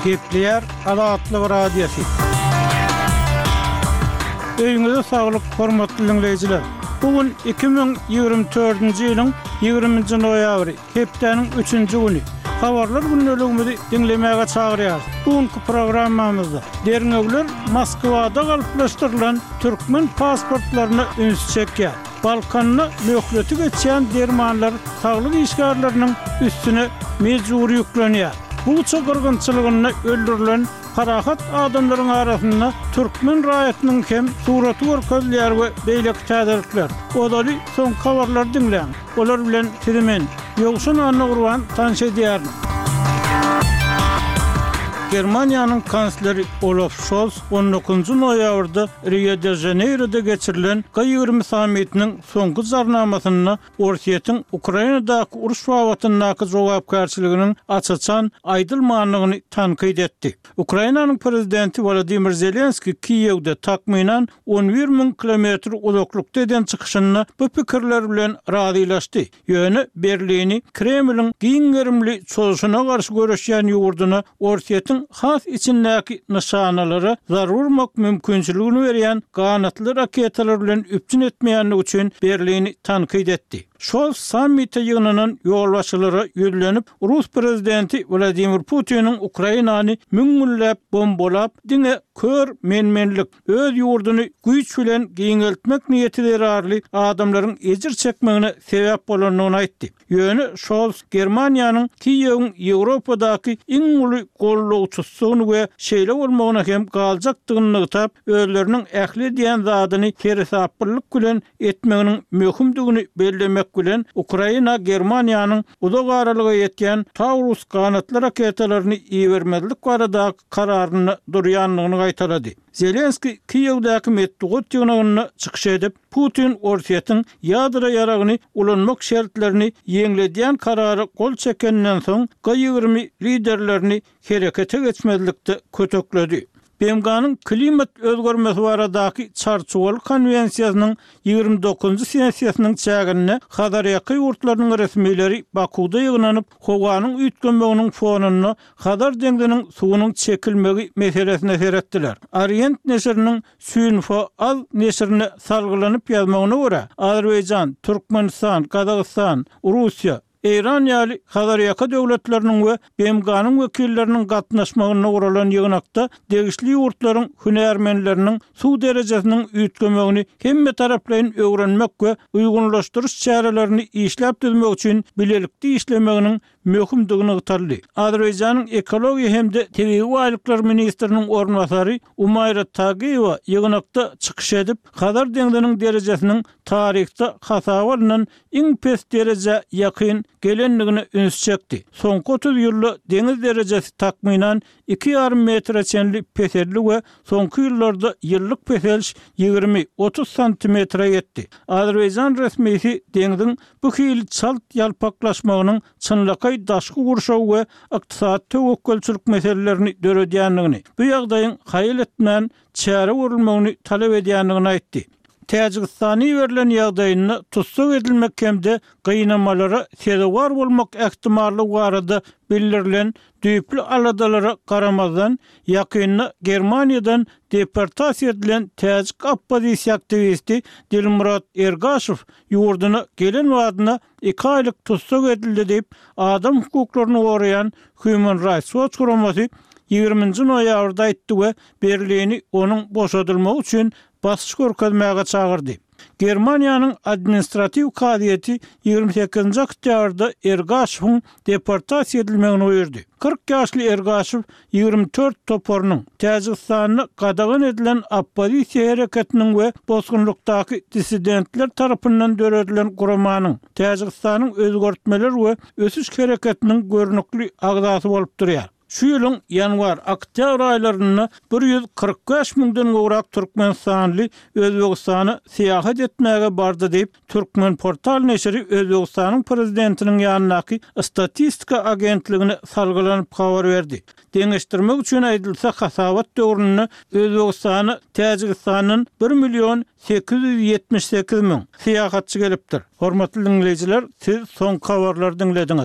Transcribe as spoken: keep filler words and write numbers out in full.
Kepler Alatlı Radyosu. Öýüňizde saglyk, hormatly dinleýijiler. Bugün iki bin ýygrimi dördünji ýylyň ýygrimiňji noýabry, Keplerniň üçünji güni. Habarlar günneligimizi dinlemäge çagyrýar. Bugünkü programmamyzda derňegler Moskwada galyplaşdyrylan türkmen pasportlaryna üns çekýär. Balkanyna möhleti geçýän dermanlar saglyk işgärleriniň üstüne mejburi ýüklenýär. Bu çogurgunçylygyny öldürilen Karahat adamlaryň arasynda türkmen raýatynyň hem suraty görkezler we beýleki täzelikler. Odaly soň habarlar dinleň. Olar bilen Tirimen ýogşun anna urwan tanış edýär. Germaniýanyň kansleri Olaf Scholz on dokuzunji noýabrda Rio de Janeiro'da geçirilen G ýygrimi sammitiniň soňky jarnamasyna Orsiýetin Ukrainadaky uruş wawatynyňky jogapkärçiliginiň açyçan aýdylmanlygyny tankyd etdi. Ukrainanyň prezidenti Volodymyr Zelenski Kiýewde takminan on bir min kilometr uzaklykda eden çykyşyny bu pikirler bilen razylaşdy. Ýöne Berlini Kremliň giňerimli çözüşine garşy göreşýän ýurduny Orsiýetin has içindäki nişanalary zarurmak mümkinçiligini berýän ganatly raketalar bilen üpçün etmeýänligi üçin Berlini tankyd etdi. Scholz sammite ýygynynyň ýolbaşçylary ýüzlenip Rus prezidenti Vladimir Putiniň Ukrainany müňüllep bombolap diňe kör menmenlik öz ýurduny güýç bilen giňeltmek niýetileri arly adamlaryň ejir çekmegine sebäp bolanyny aýtdy. Ýöne Scholz Germaniýanyň Kiýewiň Ýewropadaky iň uly gollawçysyny we şeýle bolmagyna hem galjakdygyny ýytap, özleriniň ähli diýen zadyny keresaplyk bilen etmeginiň möhümdigini bellemek bilen Ukraina Germaniýanyň uzak aralyga ýetýän Taurus ganatly raketalaryny iýermezlik barada kararyny durýanlygyny gaýtardy. Zelenski Kiýewdäki metdugot ýygynyny çykyş edip Putin Orsiýetin ýadra ýaragyny ulanmak şertlerini ýeňledýän karary gol çekenden soň G ýygrimi liderlerini herekete geçmezlikde kötökledi. B M G'nyň klimat özgörmesi baradaky çarçuwaly konwensiýasynyň ýygrimi dokuzunji sessiýasynyň çägine Hazarýaky ýurtlarynyň resmileri Bakuda ýygnanyp howanyň üýtgenmeginiň fonuny Hazar deňdiniň suwunyň çekilmegi meselesine seretdiler. Orient neşriniň Süýnfo az neşrine salgylanyp ýazmagyna görä Azerbaýjan, Türkmenistan, Kazakystan, Russiýa Eýran ýaly Hazarýaka döwletleriniň we B M G'nyň wekilleriniň gatnaşmagyna guralan ýygnakda degişli ýurtlaryň hünärmenleriniň suw derejesiniň üýtgemegini hemme taraplaryň öwrenmek we uýgunlaşdyryş çärelerini işläp düzmek üçin bilelikli işlemeginiň möhümdigini ýytardy. Azerbaýjanyň ekologiýa hemde tebii waýlyklar ministriniň ornbasary Umayra Tagiýewa ýygnakda çykyş edip, Hazar deňdiniň derejesiniň tarihde hasabalynan iň pes dereje ýakyn gelenligini üns çekdi. Soňky otuz ýylda deňiz derejesi takminan iki ýarym metre çenli peserli we soňky ýyllarda ýyllyk peseliş ýygrimi otuz santimetre ýetdi. Azerbaýjan resmiýeti deňdiň bu hili çalt ýalpaklaşmagynyň çynlakay daşky gurşaw we ykdysat tewekkelçilik meselelerini döredýänligini, bu ýagdaýyň haýyl etmän çäre görülmegini talap edýänligini aýtdy. Täjikistany berilen ýagdaýyny tutsak edilmek hemde gynamalara sebäp bolmak ähtimallygy barada bildirilen düýpli aladalara garamazdan ýakyny Germaniýadan deportasiýa edilen täjik oppozisiýa aktivisti Dilmurat Ergashew ýurduny gelen wadyna iki aýlyk tutsak edildi diýip adam hukuklaryny goraýan Human Rights Watch guramasy ýygrimiňji noýabrda aýtdy we Berlini onuň boşadylmagy üçin basyş görkezmäge çagyrdy. Germaniýanyň administrativ kadiýeti ýygrimi sekizinji oktýabrda Ergashewiň deportasiýa edilmegini öýürdi. kırk ýaşly Ergashew ýygrimi dört topornyň Täjikistanyny gadagan edilen oppozisiýa hereketiniň we bozgunlukdaky dissidentler tarapyndan döredilen guramanyň Täjikistanyň özgörtmeler we ösüş hereketiniň görnükli agdasy bolup durýar. Şu ýylyň ýanwar oktýabr aýlaryna bir ýüz kırk beş miňden gowrak Türkmenistanly Özbegistany syýahat etmäge bardy diýip Türkmen portal neşri Özbegistanyň prezidentiniň ýanynaky statistika agentligine salgylanyp habar berdi. Deňeşdirmek üçin aýdylsa hasabat döwrüne Özbegistany Täjikistanyň bir million sekiz yüz ýetmiş sekiz miň syýahatçy gelipdir. Hormatly dinleýijiler, siz soň habarlary dinlediňiz.